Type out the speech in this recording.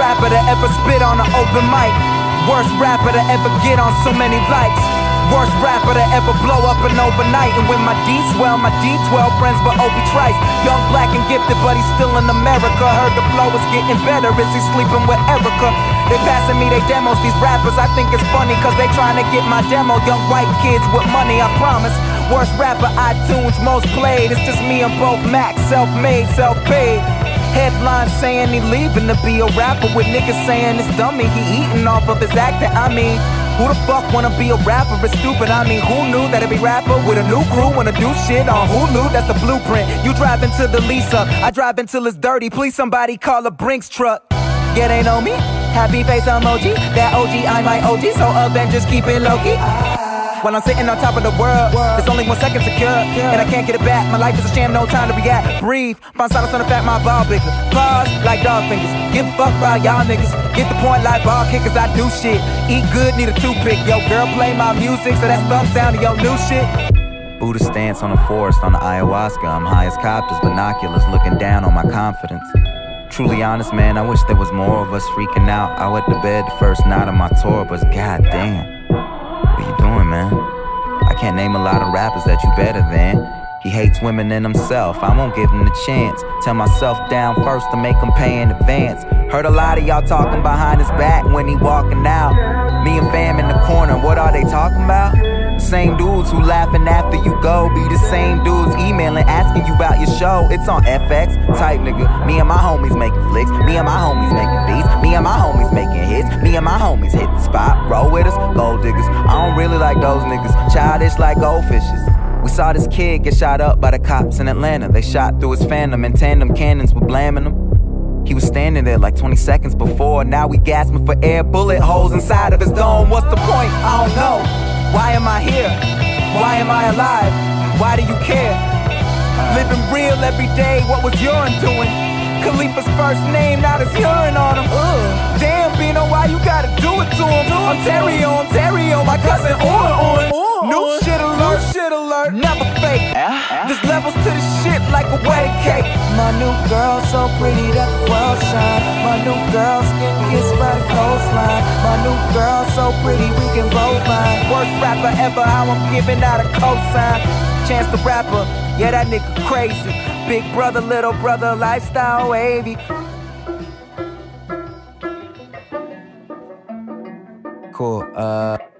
rapper to ever spit on an open mic. Worst rapper to ever get on so many likes. Worst rapper to ever blow up an overnight. And when my D swell, my D12 friends but Obi Trice. Young, black and gifted, but he's still in America. Heard the flow is getting better, is he sleeping with Erica? They passing me they demos, these rappers, I think it's funny, cause they trying to get my demo. Young white kids with money, I promise. Worst rapper, iTunes, most played. It's just me and both Max, self-made, self-paid. Headlines saying he leaving to be a rapper, with niggas saying it's dummy, he eating off of his acting. I mean, who the fuck wanna be a rapper? It's stupid. I mean, who knew that every rapper with a new crew wanna do shit on Who Knew? That's the blueprint. You drive into the Lisa, I drive until it's dirty. Please somebody call a Brinks truck. Yeah, they know me. Happy face emoji. That OG, I'm my OG. So up and just keep it low-key. While I'm sitting on top of the world, there's only 1 second secure, and I can't get it back. My life is a sham, no time to react. Breathe, find silence on the fact my ball bigger. Pause like dog fingers. Give a fuck about y'all niggas. Get the point like ball kickers. I do shit. Eat good, need a toothpick. Yo, girl, play my music, so that's thumbs down to your new shit. Buddha stance on the forest on the ayahuasca. I'm high as copters, binoculars looking down on my confidence. Truly honest, man, I wish there was more of us freaking out. I went to bed the first night of my tour, but goddamn. What you doing, man? I can't name a lot of rappers that you better than. He hates women in himself, I won't give him the chance. Tell myself down first to make him pay in advance. Heard a lot of y'all talking behind his back when he walking out. Me and fam in the corner, what are they talking about? The same dudes who laughing after you go be the same dudes emailing asking you about your show. It's on FX, type nigga. Me and my homies making flicks, me and my homies making beats, me and my homies making hits, me and my homies hit the spot. Roll with us, gold diggers. I don't really like those niggas, childish like goldfishes. We saw this kid get shot up by the cops in Atlanta. They shot through his phantom and tandem cannons were blaming him. He was standing there like 20 seconds before. Now we gasping for air, bullet holes inside of his dome. What's the point? I don't know. Why am I here? Why am I alive? Why do you care? Living real every day, what was urine doing? Khalifa's first name, now there's urine on him. Damn, Bino, why you gotta do it to him? Ontario, my cousin on. New shit alert, never fake. There's levels to the shit like a wedding cake. My new girl so pretty that the world shine. My new girl skin kissed by the coastline. My new girl so pretty we can both find. Worst rapper ever, how I'm giving out a cosign. Chance the Rapper, yeah that nigga crazy. Big brother, little brother, lifestyle wavy. Cool,